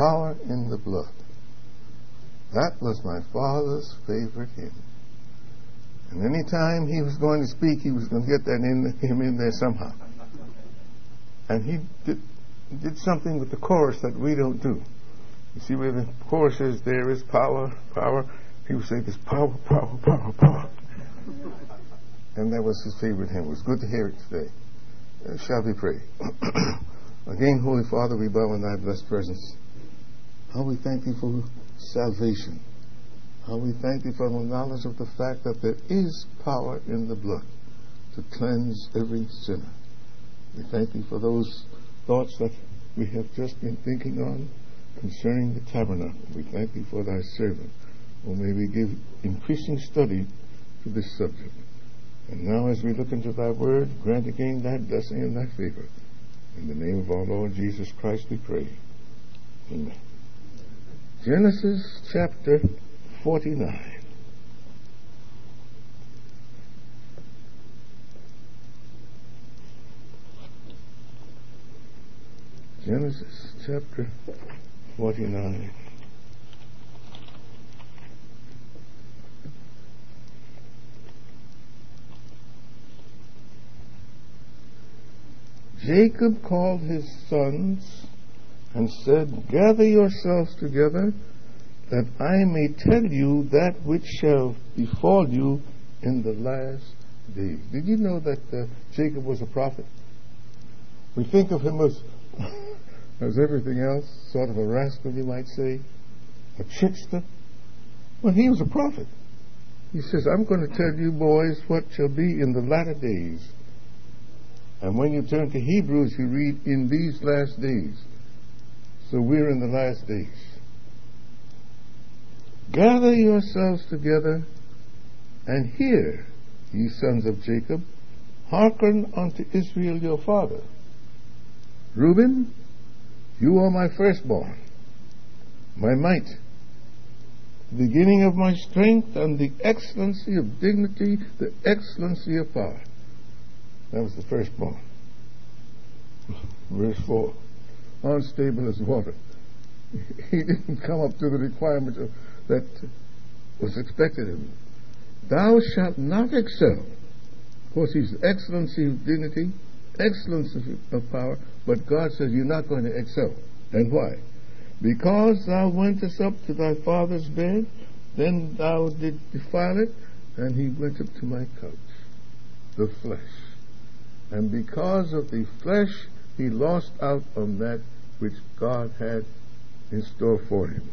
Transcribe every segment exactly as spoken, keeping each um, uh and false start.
power in the blood. That was my father's favorite hymn. And any time he was going to speak, he was going to get that in, him in there somehow. And he did, did something with the chorus that we don't do. You see where the chorus says, there is power, power. He would say, there's power, power, power, power. And that was his favorite hymn. It was good to hear it today. Uh, shall we pray? Again, Holy Father, we bow in thy blessed presence. How we thank thee for salvation. How we thank thee for the knowledge of the fact that there is power in the blood to cleanse every sinner. We thank thee for those thoughts that we have just been thinking on concerning the tabernacle. We thank thee for thy servant. Oh, may we give increasing study to this subject. And now as we look into thy word, grant again thy blessing and thy favor. In the name of our Lord Jesus Christ we pray. Amen. Genesis chapter forty-nine. Genesis chapter forty-nine. Jacob called his sons and said, gather yourselves together, that I may tell you that which shall befall you in the last days. Did you know that uh, Jacob was a prophet? We think of him as, as everything else, sort of a rascal, you might say, a trickster. Well, he was a prophet. He says, I'm going to tell you, boys, what shall be in the latter days. And when you turn to Hebrews, you read, in these last days. So we're in the last days. Gather yourselves together, and hear, ye sons of Jacob, hearken unto Israel your father. Reuben, you are my firstborn, my might, the beginning of my strength, and the excellency of dignity, the excellency of power. That was the firstborn. Verse four. Unstable as water. He didn't come up to the requirements of, that was expected of him. Thou shalt not excel. Of course, he's excellency of dignity, excellence of power, but God says you're not going to excel. And why? Because thou wentest up to thy father's bed, then thou did defile it, and he went up to my couch, the flesh. And because of the flesh, he lost out on that which God had in store for him.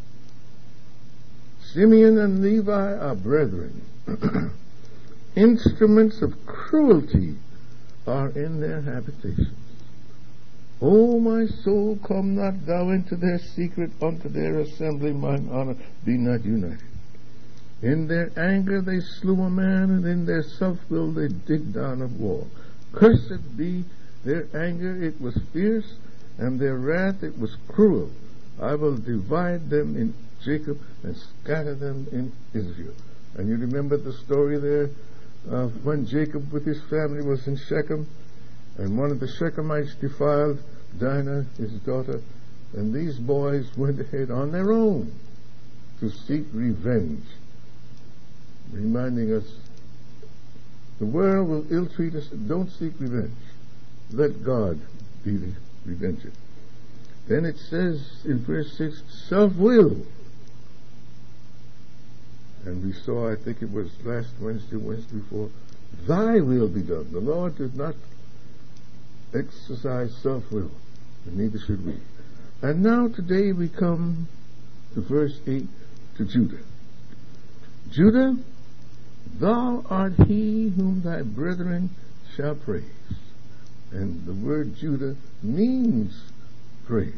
Simeon and Levi are brethren. Instruments of cruelty are in their habitations. O my soul, come not thou into their secret, unto their assembly mine honor be not united. In their anger they slew a man, and in their self-will they dig down a wall. Cursed be their anger, it was fierce, and their wrath, it was cruel. I will divide them in Jacob and scatter them in Israel. And you remember the story there of when Jacob with his family was in Shechem, and one of the Shechemites defiled Dinah, his daughter, and these boys went ahead on their own to seek revenge, reminding us the world will ill-treat us. Don't seek revenge. Let God be the revenger. Then it says in verse six, self-will. And we saw, I think it was last Wednesday, Wednesday before, thy will be done. The Lord did not exercise self-will, and neither should we. And now today we come to verse eight, to Judah. Judah, thou art he whom thy brethren shall praise. And the word Judah means praise.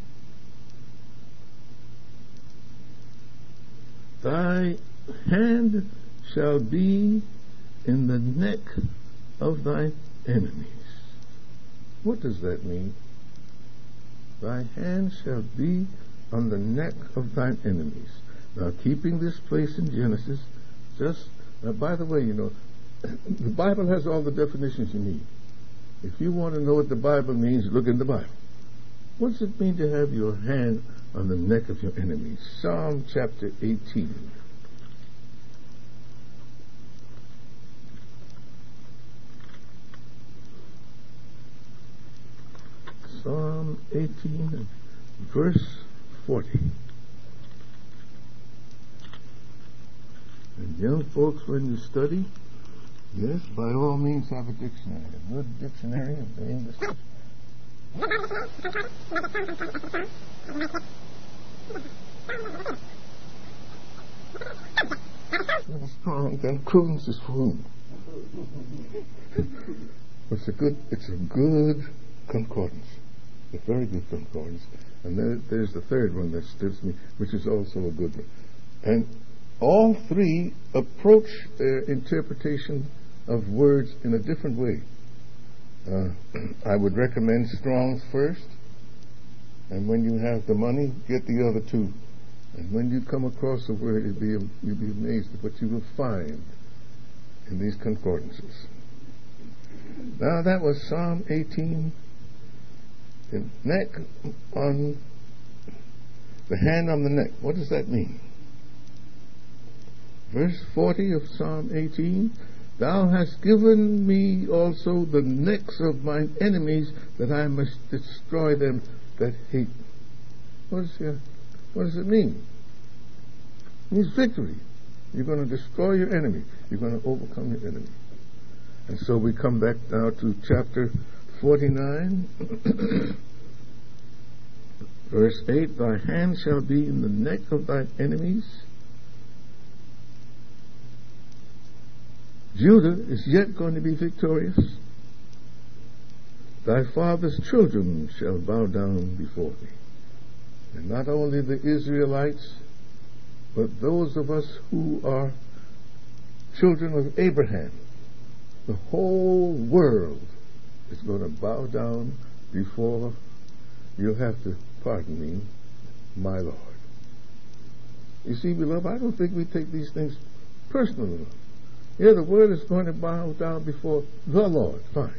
Thy hand shall be in the neck of thy enemies. What does that mean? Thy hand shall be on the neck of thine enemies. Now, keeping this place in Genesis, just, now, by the way, you know, the Bible has all the definitions you need. If you want to know what the Bible means, look in the Bible. What does it mean to have your hand on the neck of your enemies. Psalm chapter eighteen. Psalm eighteen, verse forty. And young folks, when you study, yes, by all means have a dictionary, a good dictionary of the English. So strong, then Coons is for whom? It's a good, it's a good concordance, a very good concordance. And then there's the third one that stirs me, which is also a good one. And all three approach their interpretation of words in a different way. Uh, I would recommend Strong's first, and when you have the money, get the other two. And when you come across a word, you'll be, you'll be amazed at what you will find in these concordances. Now that was Psalm eighteen. The neck on the hand on the neck. What does that mean? Verse forty of Psalm eighteen. Thou hast given me also the necks of mine enemies, that I must destroy them that hate me. What, is here? What does it mean? It means victory. You're going to destroy your enemy. You're going to overcome your enemy. And so we come back now to chapter forty-nine, verse eight. Thy hand shall be in the neck of thine enemies. Judah is yet going to be victorious. Thy father's children shall bow down before thee. And not only the Israelites, but those of us who are children of Abraham. The whole world is going to bow down before, you'll have to pardon me, my Lord. You see, beloved, I don't think we take these things personally. Yeah, the world is going to bow down before the Lord, fine.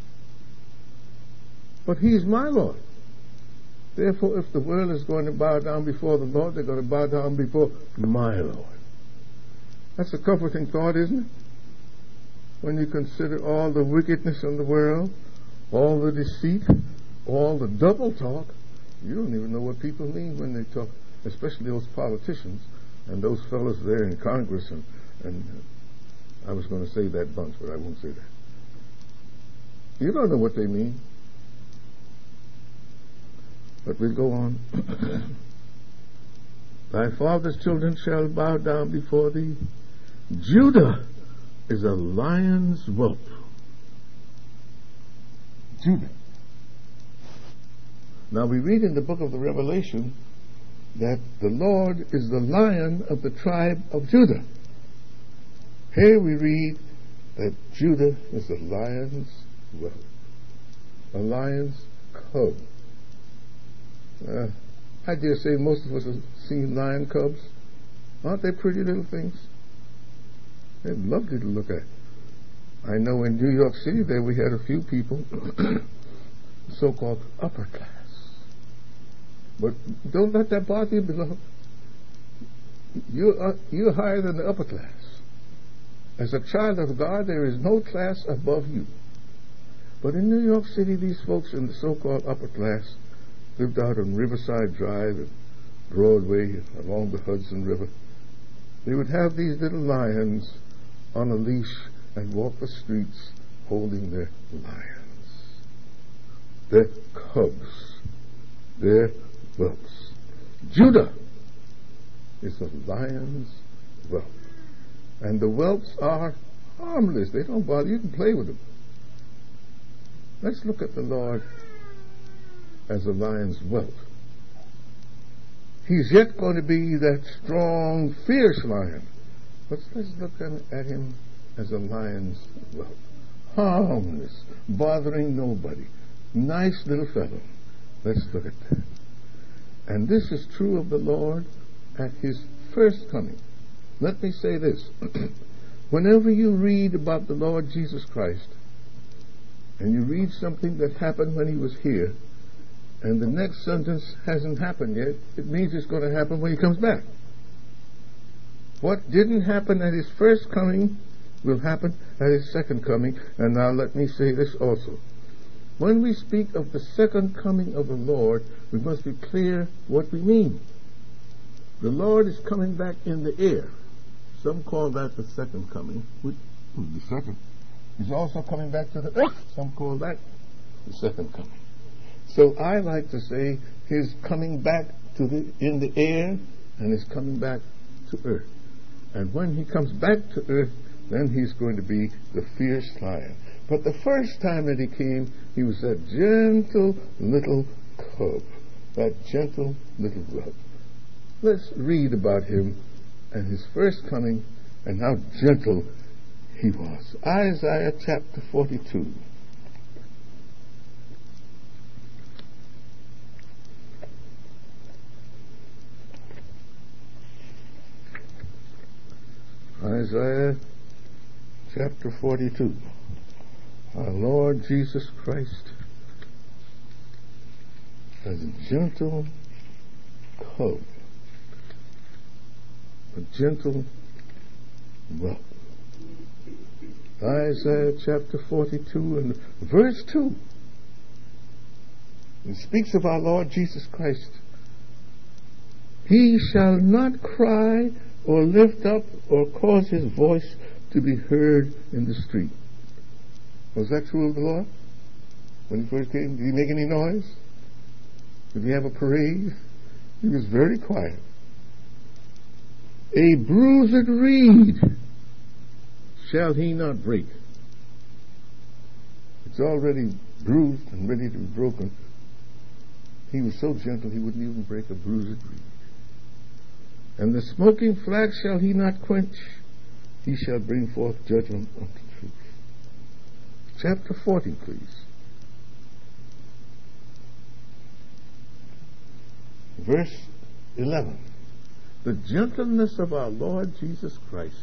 But He's my Lord. Therefore, if the world is going to bow down before the Lord, they're going to bow down before my Lord. That's a comforting thought, isn't it? When you consider all the wickedness in the world, all the deceit, all the double talk, you don't even know what people mean when they talk, especially those politicians and those fellows there in Congress. And, and uh, I was going to say that bunch, but I won't say that. You don't know what they mean. But we'll go on. Thy father's children shall bow down before thee. Judah is a lion's whelp. Judah. Now we read in the book of the Revelation that the Lord is the lion of the tribe of Judah. Here we read that Judah is a lion's whelp, a lion's cub. Uh, I dare say most of us have seen lion cubs. Aren't they pretty little things? They're lovely to look at. I know in New York City there we had a few people, so-called upper class. But don't let that bother you, beloved. You're, uh, you're higher than the upper class. As a child of God, there is no class above you. But in New York City, these folks in the so-called upper class lived out on Riverside Drive and Broadway along the Hudson River. They would have these little lions on a leash and walk the streets holding their lions, their cubs, their whelps. Judah is a lion's whelp. And the whelps are harmless. They don't bother you. You can play with them. Let's look at the Lord as a lion's whelp. He's yet going to be that strong, fierce lion. But let's look at him as a lion's whelp. Harmless, bothering nobody. Nice little fellow. Let's look at that. And this is true of the Lord at His first coming. Let me say this. Whenever you read about the Lord Jesus Christ, and you read something that happened when He was here, and the next sentence hasn't happened yet, it means it's going to happen when he comes back. What didn't happen at his first coming will happen at his second coming. And now let me say this also. When we speak of the second coming of the Lord, we must be clear what we mean. The Lord is coming back in the air. Some call that the second coming. Which is the second. He's also coming back to the earth. Some call that the second coming. So I like to say he's coming back to the in the air and is coming back to earth. And when he comes back to earth, then he's going to be the fierce lion. But the first time that he came, he was that gentle little cub, that gentle little cub. Let's read about him and his first coming and how gentle he was. Isaiah chapter forty-two. Isaiah chapter forty-two. Our Lord Jesus Christ as a gentle cub, a gentle rock. Isaiah chapter forty-two and verse two. It speaks of our Lord Jesus Christ. He shall not cry or lift up or cause his voice to be heard in the street. Was that true of the Lord? When he first came, did he make any noise? Did he have a parade? He was very quiet. A bruised reed shall he not break. It's already bruised and ready to be broken. He was so gentle he wouldn't even break a bruised reed. And the smoking flax shall he not quench. He shall bring forth judgment unto truth. Chapter forty, please. Verse eleven. The gentleness of our Lord Jesus Christ,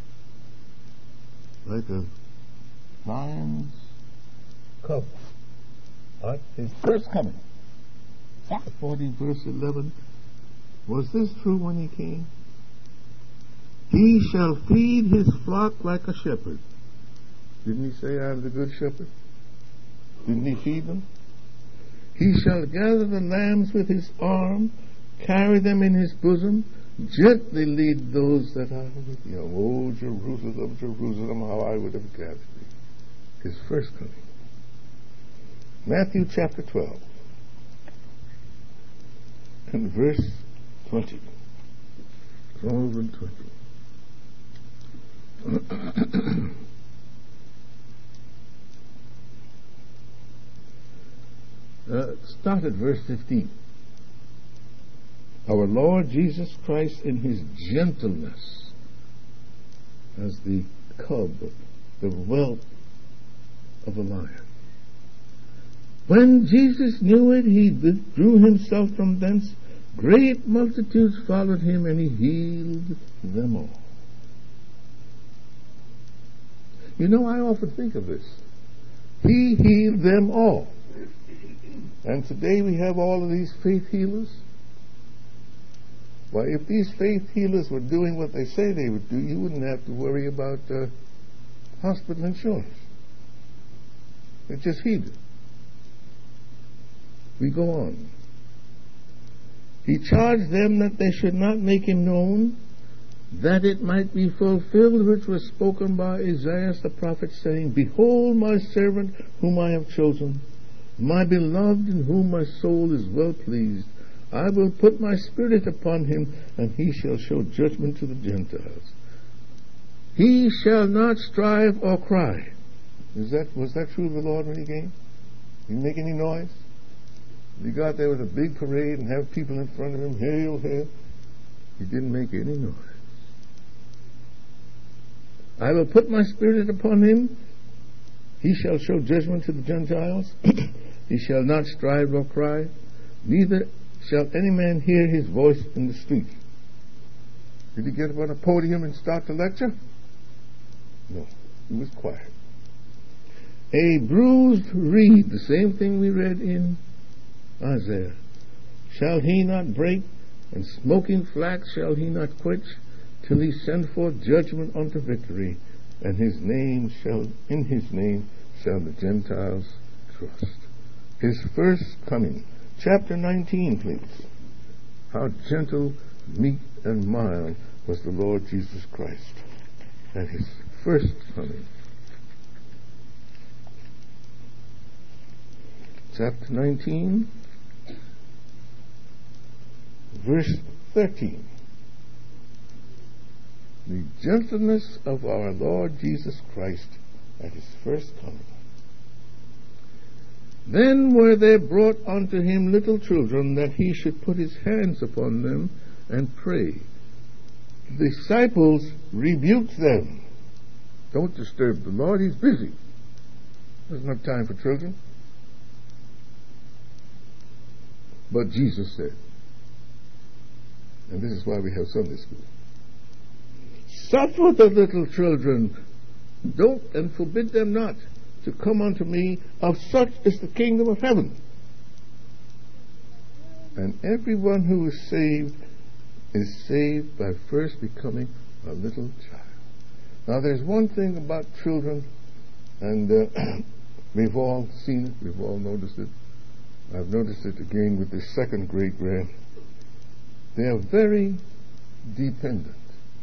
like a lion's cub, at his first coming. Chapter forty, verse eleven. Was this true when he came? He shall feed his flock like a shepherd. Didn't he say, I am the good shepherd? Didn't he feed them? He shall gather the lambs with his arm, carry them in his bosom, gently lead those that are with you. Oh, Jerusalem, Jerusalem, how I would have gathered thee. His first coming. Matthew chapter twelve and verse twenty. twelve and twenty. uh, start at verse fifteen. Our Lord Jesus Christ in his gentleness as the cub, the whelp of a lion. When Jesus knew it, he withdrew himself from thence. Great multitudes followed him, and he healed them all. You know, I often think of this. He healed them all. And today we have all of these faith healers. Why, if these faith healers were doing what they say they would do, you wouldn't have to worry about uh, hospital insurance. They just healed it. We go on. He charged them that they should not make him known, that it might be fulfilled which was spoken by Isaiah the prophet, saying, Behold my servant whom I have chosen, my beloved in whom my soul is well pleased. I will put my spirit upon him, and he shall show judgment to the Gentiles. He shall not strive or cry. Is that was that true of the Lord when he came? Did he make any noise? He got there with a big parade and have people in front of him, hail, hail. He didn't make any noise. I will put my spirit upon him. He shall show judgment to the Gentiles. He shall not strive nor cry. Neither shall any man hear his voice in the street. Did he get up on a podium and start to lecture? No, he was quiet. A bruised reed, the same thing we read in Isaiah. Shall he not break, and smoking flax shall he not quench, till he send forth judgment unto victory, and his name shall, in his name shall the Gentiles trust. His first coming. Chapter nineteen, please. How gentle, meek, and mild was the Lord Jesus Christ at his first coming. Chapter nineteen, verse thirteen. The gentleness of our Lord Jesus Christ at his first coming. Then were there brought unto him little children, that he should put his hands upon them and pray. The disciples rebuked them. Don't disturb the Lord, he's busy. There's no time for children. But Jesus said, and this is why we have Sunday school, suffer the little children, don't and forbid them not to come unto me, of such is the kingdom of heaven. And everyone who is saved is saved by first becoming a little child. Now there's one thing about children, and uh, we've all seen it, we've all noticed it. I've noticed it again with this second great grand. They are very dependent.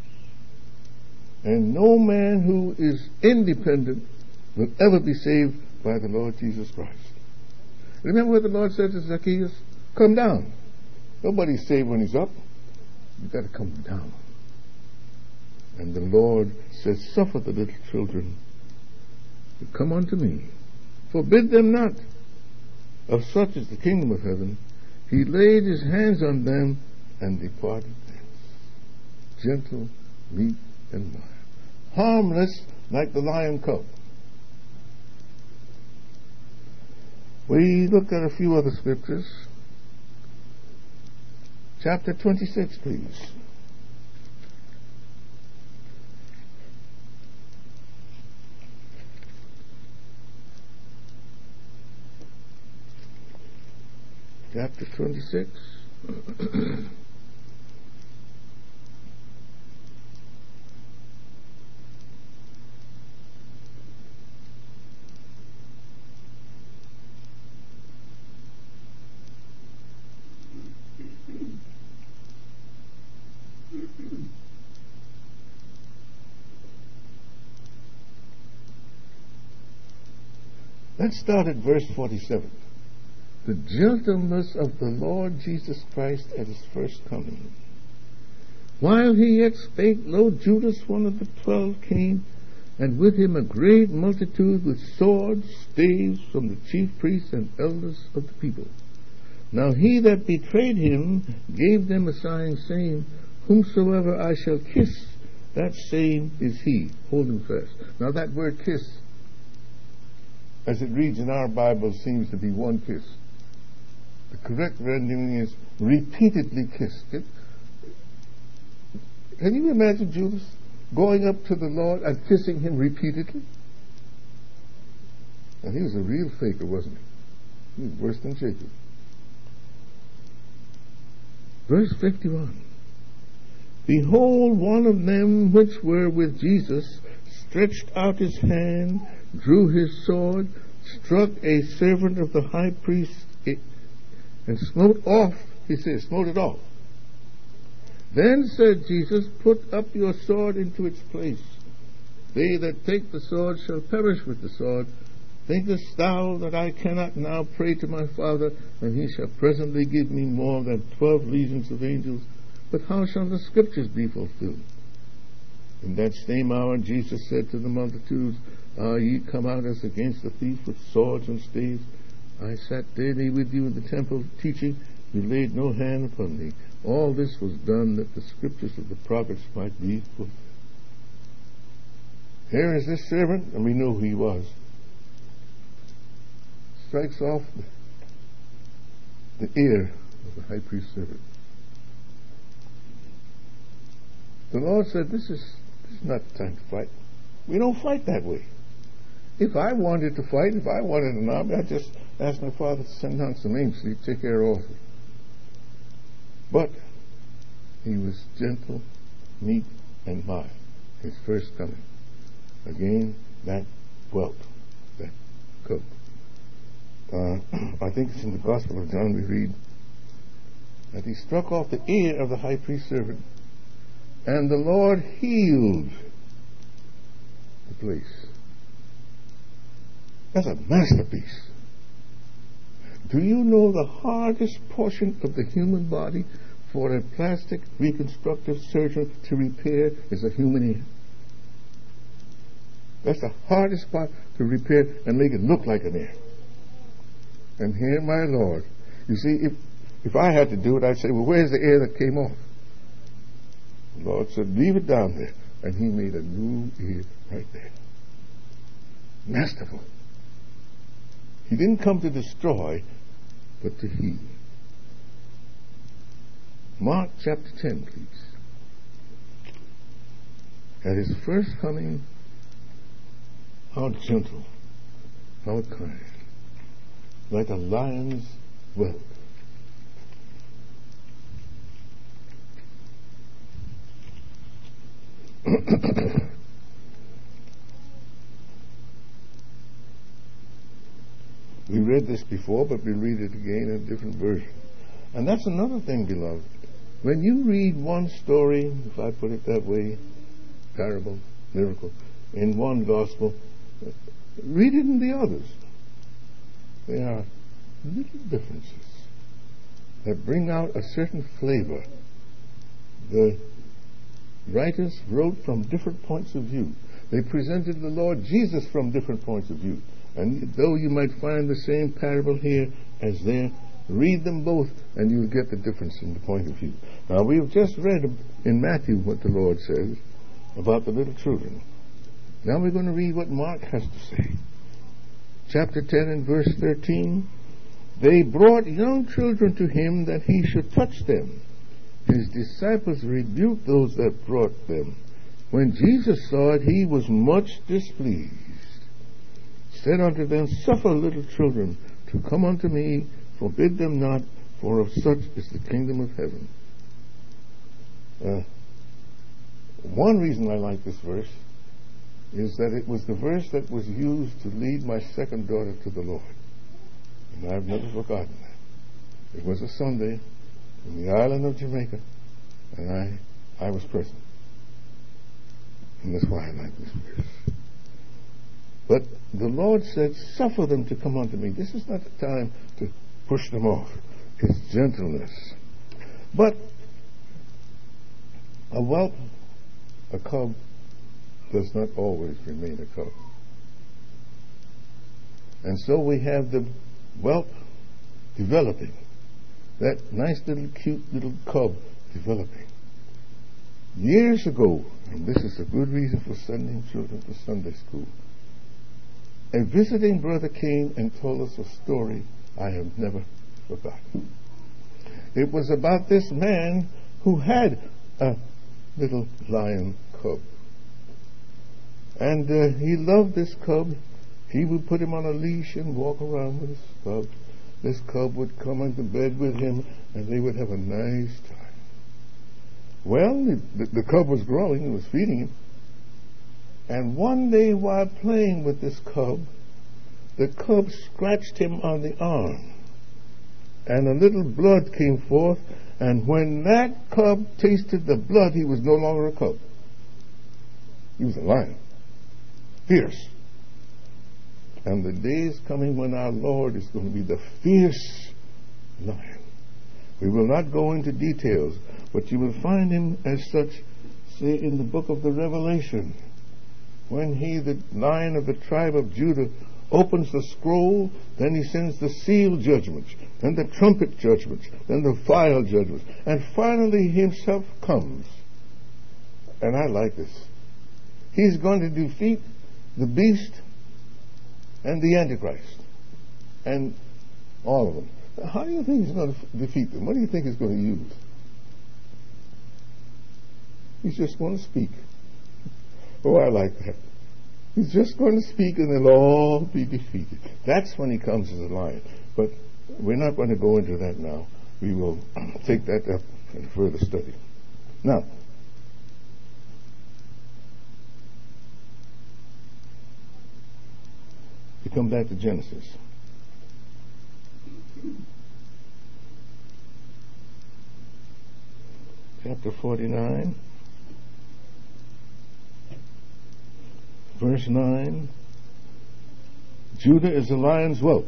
And no man who is independent will ever be saved by the Lord Jesus Christ. Remember what the Lord said to Zacchaeus? Come down. Nobody's saved when he's up. You've got to come down. And the Lord says, suffer the little children to come unto me. Forbid them not. Of such is the kingdom of heaven. He laid his hands on them and departed thence. Gentle, meek, and mild. Harmless like the lion cub. We look at a few other scriptures. Chapter twenty-six, please. Chapter twenty-six. Let's start at verse forty-seven. The gentleness of the Lord Jesus Christ at his first coming. While he yet spake, lo, Judas, one of the twelve, came, and with him a great multitude with swords, staves, from the chief priests and elders of the people. Now he that betrayed him gave them a sign, saying, whomsoever I shall kiss, that same is he. Hold him fast. Now that word kiss, as it reads in our Bible, seems to be one kiss. The correct rendering is repeatedly kissed. It, can you imagine Judas going up to the Lord and kissing him repeatedly? And he was a real faker, wasn't he? He was worse than Jacob. Verse fifty-one. Behold, one of them which were with Jesus stretched out his hand, drew his sword, struck a servant of the high priest, and smote off, he says, smote it off. Then said Jesus, put up your sword into its place. They that take the sword shall perish with the sword. Thinkest thou that I cannot now pray to my Father, and he shall presently give me more than twelve legions of angels? But how shall the scriptures be fulfilled? In that same hour Jesus said to the multitudes, are ye come out as against a thief with swords and staves? I sat daily with you in the temple teaching. You laid no hand upon me. All this was done that the scriptures of the prophets might be fulfilled. Here is this servant, and we know who he was. Strikes off the, the ear of the high priest's servant. The Lord said, this is, this is not the time to fight. We don't fight that way. If I wanted to fight, if I wanted an army, I'd just ask my father to send down some angels to take care of all of it. But he was gentle, meek, and mild. His first coming. Again, that whelp, that cub. Uh, I think it's in the Gospel of John we read that he struck off the ear of the high priest's servant, and the Lord healed the place. That's a masterpiece. Do you know the hardest portion of the human body for a plastic reconstructive surgeon to repair is a human ear? That's the hardest part to repair and make it look like an ear. And here, my Lord, you see, if if I had to do it, I'd say, well, where's the ear that came off? The Lord said, leave it down there. And he made a new ear right there. Masterful. He didn't come to destroy, but to heal. Mark chapter ten, please. At his first coming, how gentle, how kind, like a lion's whelp. We read this before, but we read it again in a different version. And that's another thing, beloved. When you read one story, if I put it that way, parable, miracle, in one gospel, read it in the others. There are little differences that bring out a certain flavor. The writers wrote from different points of view. They presented the Lord Jesus from different points of view. And though you might find the same parable here as there, read them both and you'll get the difference in the point of view. Now, we've just read in Matthew what the Lord says about the little children. Now we're going to read what Mark has to say. Chapter ten and verse thirteen. They brought young children to him that he should touch them. His disciples rebuked those that brought them. When Jesus saw it, he was much displeased. Said unto them, suffer little children to come unto me, forbid them not, for of such is the kingdom of heaven. Uh, one reason I like this verse is that it was the verse that was used to lead my second daughter to the Lord. And I've never forgotten that. It was a Sunday in the island of Jamaica, and I, I was present. And that's why I like this verse. But the Lord said, suffer them to come unto me. This is not the time to push them off. It's gentleness. But a whelp, a cub, does not always remain a cub. And so we have the whelp developing. That nice little cute little cub developing. Years ago, and this is a good reason for sending children to Sunday school, a visiting brother came and told us a story I have never forgotten. It was about this man who had a little lion cub. And uh, he loved this cub. He would put him on a leash and walk around with this cub. This cub would come into bed with him, and they would have a nice time. Well, the, the cub was growing. He was feeding him. And one day while playing with this cub, the cub scratched him on the arm. And a little blood came forth. And when that cub tasted the blood, he was no longer a cub. He was a lion. Fierce. And the day is coming when our Lord is going to be the fierce lion. We will not go into details, but you will find him as such, say, in the book of the Revelation. When he, the lion of the tribe of Judah, opens the scroll, then he sends the seal judgments, then the trumpet judgments, then the vial judgments, and finally he himself comes. And I like this. He's going to defeat the beast and the Antichrist and all of them. How do you think he's going to defeat them? What do you think he's going to use? He's just going to speak. Oh, I like that. He's just going to speak and they'll all be defeated. That's when he comes as a lion. But we're not going to go into that now. We will take that up in further study. Now, we come back to Genesis. Chapter forty-nine, verse nine. Judah is a lion's whelp.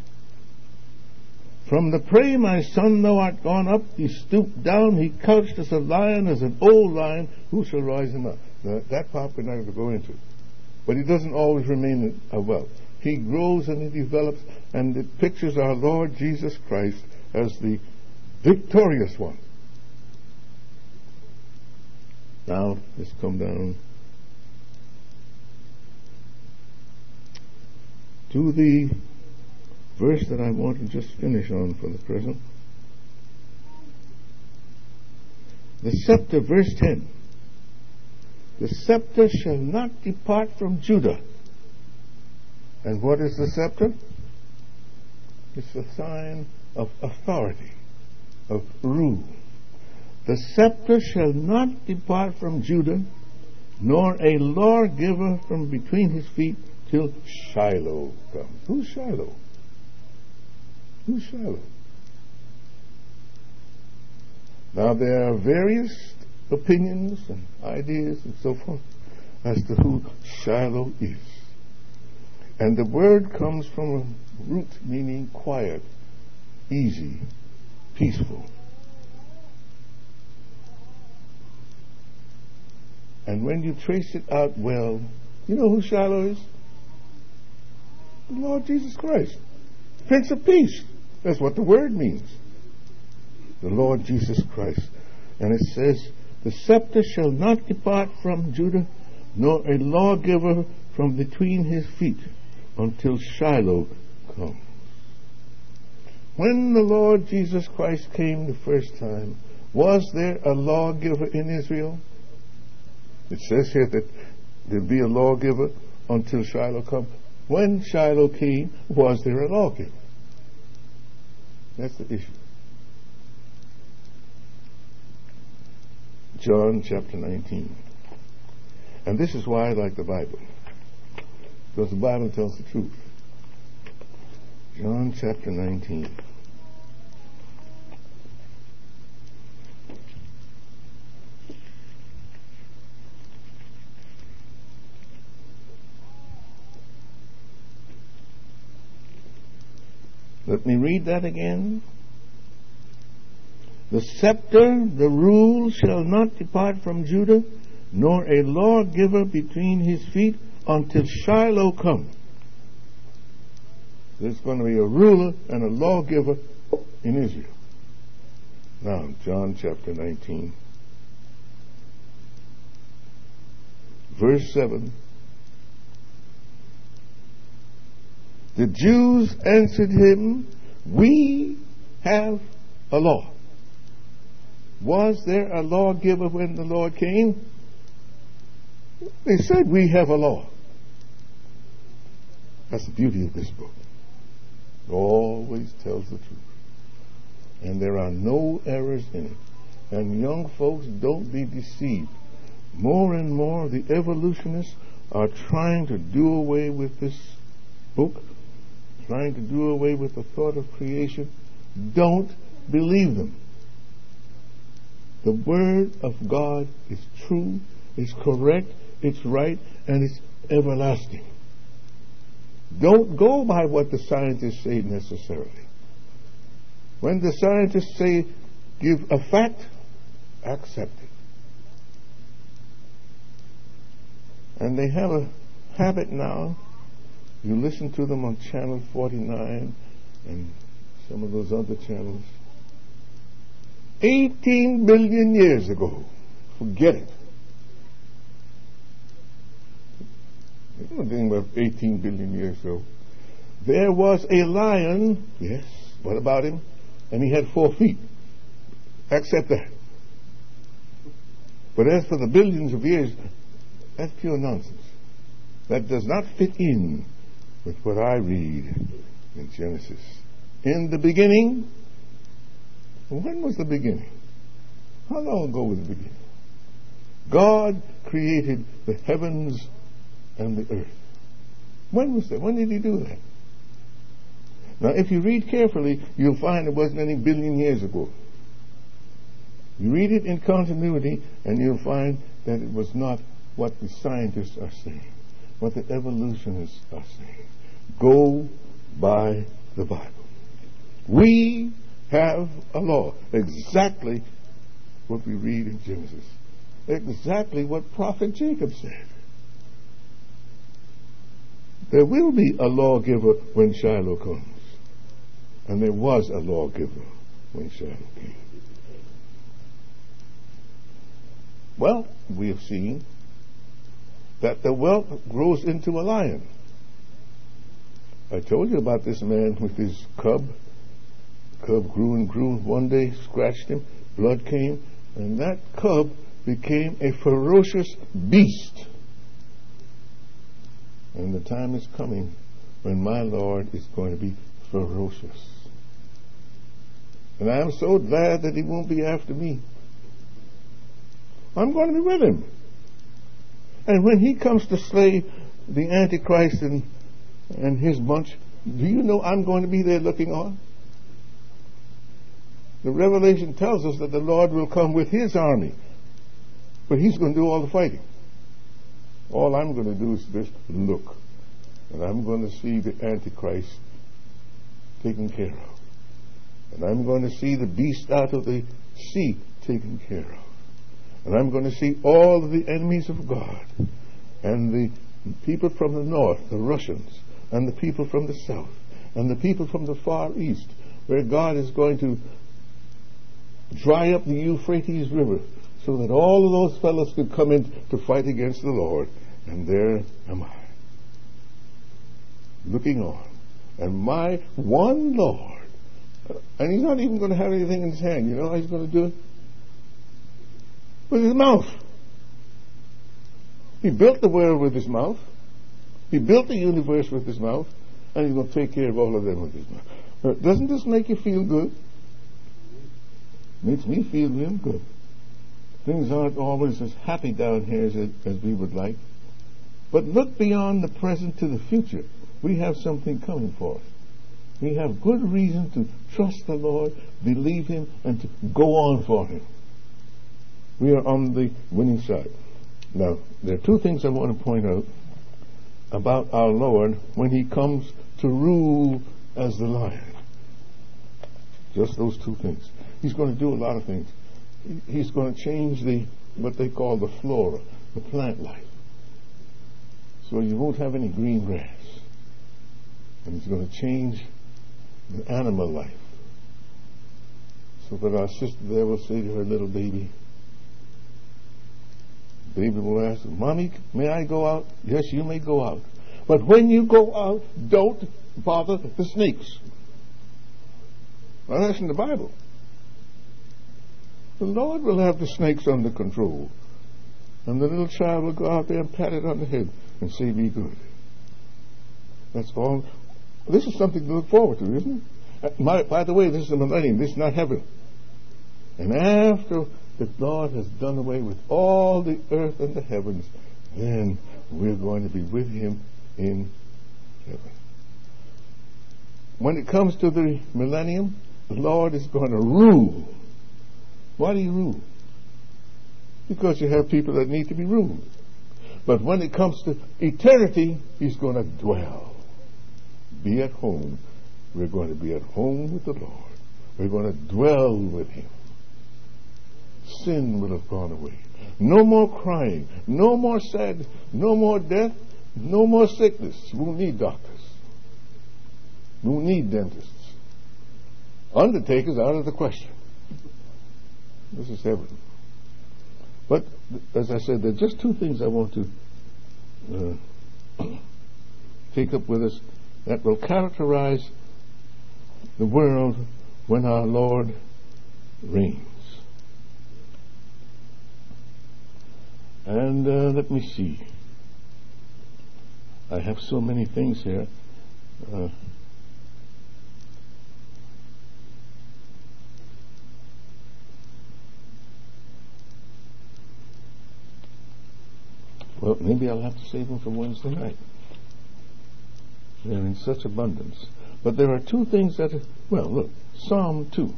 From the prey, my son, thou art gone up. He stooped down. He couched as a lion, as an old lion. Who shall rise him up? Now, that part we're not going to go into. But he doesn't always remain a whelp. He grows and he develops, and it pictures our Lord Jesus Christ as the victorious one. Now, let's come down to the verse that I want to just finish on for the present. The scepter, verse ten. The scepter shall not depart from Judah. And what is the scepter? It's a sign of authority, of rule. The scepter shall not depart from Judah, nor a lawgiver from between his feet, till Shiloh comes. Who's Shiloh? Who's Shiloh? Now there are various opinions and ideas and so forth as to who Shiloh is. And the word comes from a root meaning quiet, easy, peaceful. And when you trace it out well, you know who Shiloh is? The Lord Jesus Christ, Prince of Peace. That's what the word means. The Lord Jesus Christ. And it says, the scepter shall not depart from Judah, nor a lawgiver from between his feet, until Shiloh comes. When the Lord Jesus Christ came the first time, was there a lawgiver in Israel? It says here that there'll be a lawgiver until Shiloh comes. When Shiloh came, was there a lawgiver? That's the issue. John chapter nineteen. And this is why I like the Bible. Because the Bible tells the truth. John chapter nineteen. Let me read that again. The scepter, the rule, shall not depart from Judah, nor a lawgiver between his feet, until Shiloh come. There's going to be a ruler and a lawgiver in Israel. Now, John chapter nineteen, verse seven. The Jews answered him, we have a law. Was there a lawgiver when the Lord came? They said, we have a law. That's the beauty of this book. It always tells the truth. And there are no errors in it. And young folks, don't be deceived. More and more, the evolutionists are trying to do away with this book, trying to do away with the thought of creation. Don't believe them. The Word of God is true, it's correct, it's right, and it's everlasting. Don't go by what the scientists say necessarily. When the scientists say, give a fact, accept it. And they have a habit now. You listen to them on channel forty-nine and some of those other channels. eighteen billion years ago. Forget it. There's nothing about eighteen billion years ago. There was a lion. Yes. What about him? And he had four feet. Accept that. But as for the billions of years, that's pure nonsense. that does not fit in with what I read in Genesis. In the beginning, when was the beginning? How long ago was the beginning? God created the heavens and the earth. When was that? When did he do that? Now, if you read carefully, you'll find it wasn't any billion years ago. You read it in continuity, and you'll find that it was not what the scientists are saying, what the evolutionists are saying. Go by the Bible. We have a law, exactly what we read in Genesis, exactly what Prophet Jacob said. There will be a lawgiver when Shiloh comes. And there was a lawgiver when Shiloh came. Well, we have seen that the whelp grows into a lion. I told you about this man with his cub. The cub grew and grew. One day scratched him, blood came, and that cub became a ferocious beast. And the time is coming when my Lord is going to be ferocious. And I am so glad that he won't be after me. I'm going to be with him. And when he comes to slay the Antichrist and, and his bunch, do you know I'm going to be there looking on? The Revelation tells us that the Lord will come with his army, but he's going to do all the fighting. All I'm going to do is just look, and I'm going to see the Antichrist taken care of. And I'm going to see the beast out of the sea taken care of. And I'm going to see all of the enemies of God, and the people from the north, the Russians, and the people from the south, and the people from the far east, where God is going to dry up the Euphrates River so that all of those fellows could come in to fight against the Lord. And there am I, looking on. And my one Lord, and he's not even going to have anything in his hand. You know how he's going to do it? With his mouth. He built the world with his mouth. He built the universe with his mouth. And he's going to take care of all of them with his mouth. Uh, doesn't this make you feel good? Makes me feel real good. Things aren't always as happy down here as, as we would like. But look beyond the present to the future. We have something coming for us. We have good reason to trust the Lord, believe him, and to go on for him. We are on the winning side. Now, there are two things I want to point out about our Lord when he comes to rule as the lion. Just those two things. He's going to do a lot of things. He's going to change the what they call the flora, the plant life. So you won't have any green grass. And he's going to change the animal life. So that our sister there will say to her little baby, baby will ask, Mommy, may I go out? Yes, you may go out. But when you go out, don't bother the snakes. Now that's in the Bible. The Lord will have the snakes under control. And the little child will go out there and pat it on the head and say, be good. That's all. This is something to look forward to, isn't it? Uh, my, by the way, this is the millennium. This is not heaven. And after the Lord has done away with all the earth and the heavens, then we're going to be with him in heaven. When it comes to the millennium, the Lord is going to rule. Why do you rule? Because you have people that need to be ruled. But when it comes to eternity, he's going to dwell. Be at home. We're going to be at home with the Lord. We're going to dwell with him. Sin will have gone away. No more crying. No more sadness. No more death. No more sickness. We won't need doctors. We won't need dentists. Undertakers out of the question. This is heaven. But, as I said, there are just two things I want to uh, take up with us that will characterize the world when our Lord reigns. And uh, let me see. I have so many things here. Uh, well, maybe I'll have to save them for Wednesday night. They're in such abundance. But there are two things that, are, well, look, Psalm two.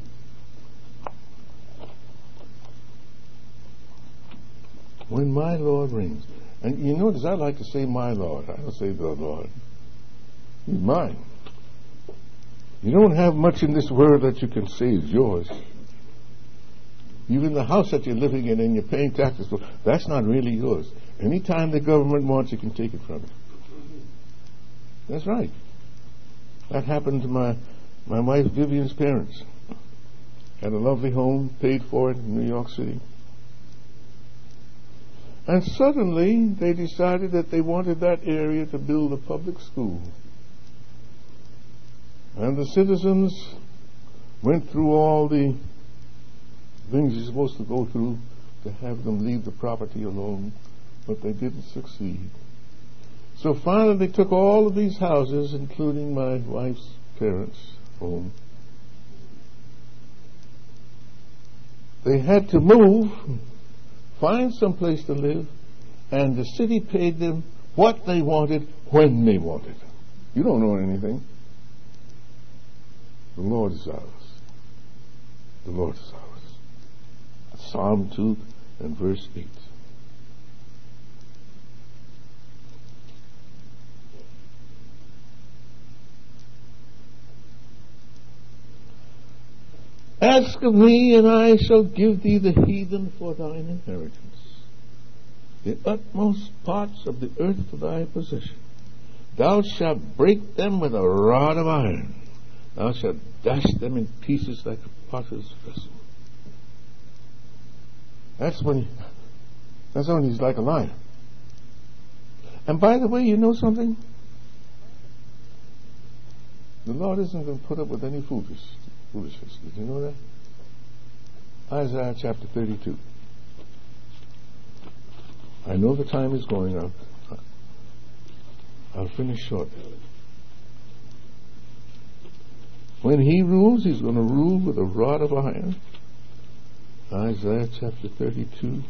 When my Lord reigns. And you notice I like to say my Lord. I don't say the Lord. He's mine. You don't have much in this world that you can say is yours. Even the house that you're living in and you're paying taxes for, that's not really yours. Anytime the government wants, you can take it from you. That's right. That happened to my, my wife Vivian's parents. Had a lovely home, paid for it in New York City. And suddenly they decided that they wanted that area to build a public school. And the citizens went through all the things you're supposed to go through to have them leave the property alone, but they didn't succeed. So finally they took all of these houses, including my wife's parents' home. They had to move, find some place to live, and the city paid them what they wanted when they wanted. You don't know anything. The Lord is ours. The Lord is ours. Psalm two and verse eight. Ask of me, and I shall give thee the heathen for thine inheritance, the utmost parts of the earth for thy possession. Thou shalt break them with a rod of iron. Thou shalt dash them in pieces like a potter's vessel. That's when, he, that's when he's like a lion. And by the way, you know something? The Lord isn't going to put up with any foolish. Foolishness. Did you know that? Isaiah chapter thirty-two. I know the time is going on. I'll finish shortly. When he rules, he's going to rule with a rod of iron. Isaiah chapter thirty-two.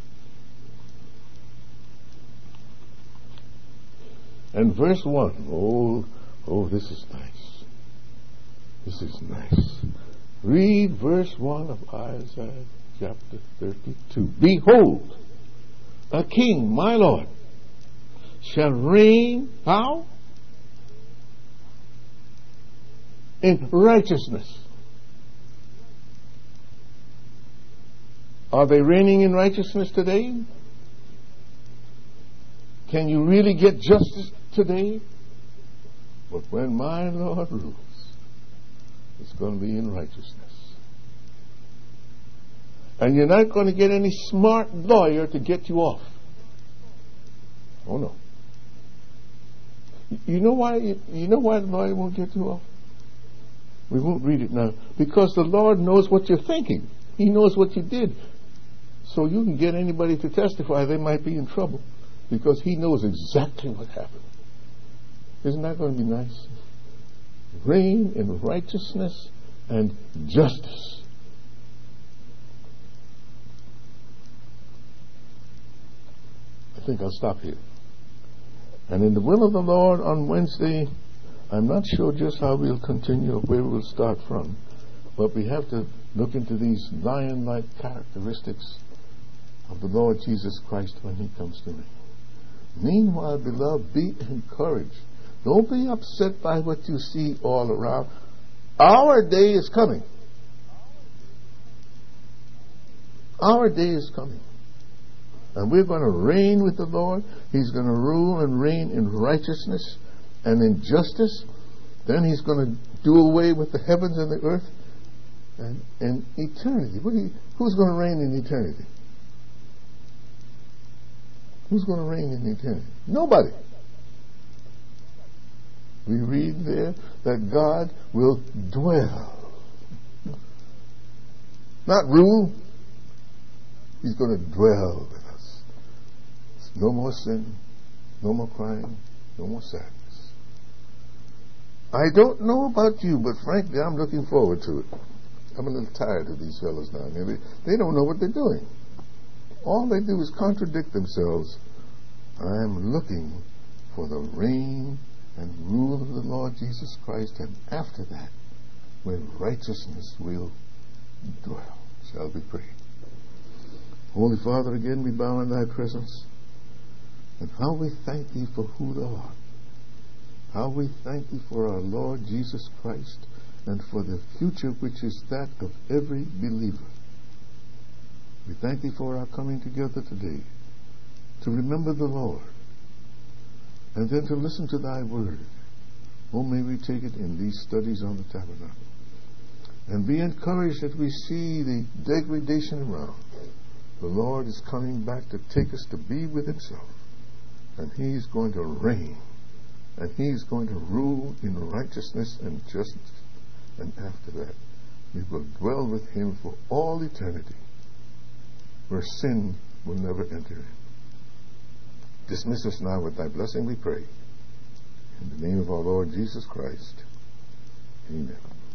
And verse one. Oh, oh, this is nice. This is nice. Read verse one of Isaiah chapter thirty-two. Behold, a king, my Lord, shall reign, how? In righteousness. Are they reigning in righteousness today? Can you really get justice today? But when my Lord rules, it's going to be in righteousness. And you're not going to get any smart lawyer to get you off. Oh no. You know why you, you know why the lawyer won't get you off? We won't read it now. Because the Lord knows what you're thinking. He knows what you did. So you can get anybody to testify, they might be in trouble. Because he knows exactly what happened. Isn't that going to be nice? Reign in righteousness and justice. I think I'll stop here. And in the will of the Lord on Wednesday, I'm not sure just how we'll continue or where we'll start from, but we have to look into these lion-like characteristics of the Lord Jesus Christ when he comes to me. Meanwhile, beloved, be encouraged. Don't be upset by what you see all around. Our day is coming. Our day is coming. And we're going to reign with the Lord. He's going to rule and reign in righteousness and in justice. Then he's going to do away with the heavens and the earth and, and eternity. What do you, who's going to reign in eternity? Who's going to reign in eternity? Nobody. We read there that God will dwell. Not rule. He's going to dwell with us. No more sin. No more crying. No more sadness. I don't know about you, but frankly, I'm looking forward to it. I'm a little tired of these fellows now. They, they don't know what they're doing. All they do is contradict themselves. I'm looking for the reign and rule of the Lord Jesus Christ, and after that, when righteousness will dwell. Shall we pray? Holy Father, again we bow in thy presence, and how we thank thee for who thou art. How we thank thee for our Lord Jesus Christ, and for the future which is that of every believer. We thank thee for our coming together today to remember the Lord, and then to listen to thy word. Oh, may we take it in these studies on the tabernacle, and be encouraged that we see the degradation around. The Lord is coming back to take us to be with himself, and he's going to reign, and he's going to rule in righteousness and justice, and after that we will dwell with him for all eternity, where sin will never enter in. Dismiss us now with thy blessing, we pray. In the name of our Lord Jesus Christ. Amen.